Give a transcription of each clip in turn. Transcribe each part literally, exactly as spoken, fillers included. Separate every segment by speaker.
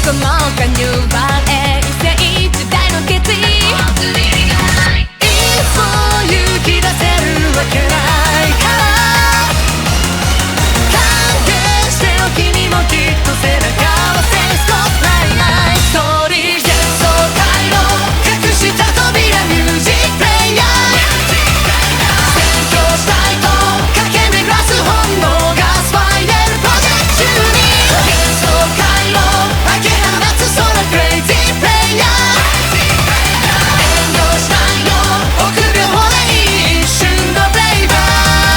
Speaker 1: こも加入は衛星時代の決意いつ勇気出せるわけないから歓迎してよ君もきっと背中合わせストップライナイストーリー幻想界の隠した扉ミュージックプレイヤー勉強したいと駆け巡らす本能がスパイラルプロジェクト中に幻想界の開け放つ空クレイジープレイヤー遠慮したいよ臆病でいい一瞬のフレーバー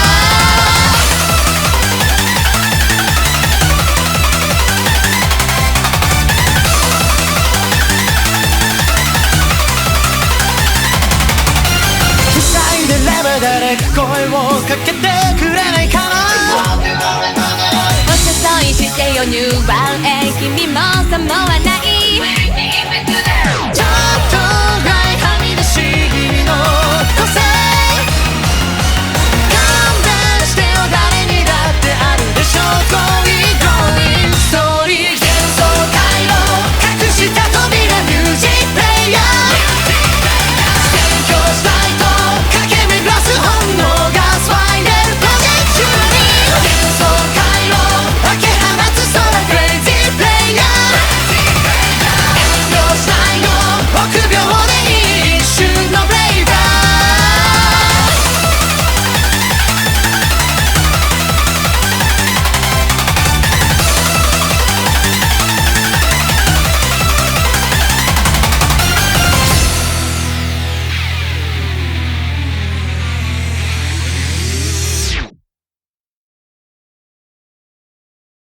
Speaker 1: 塞いでれば誰か声をかけてくれないかなお誘いしてよニューワンへ君もサモはない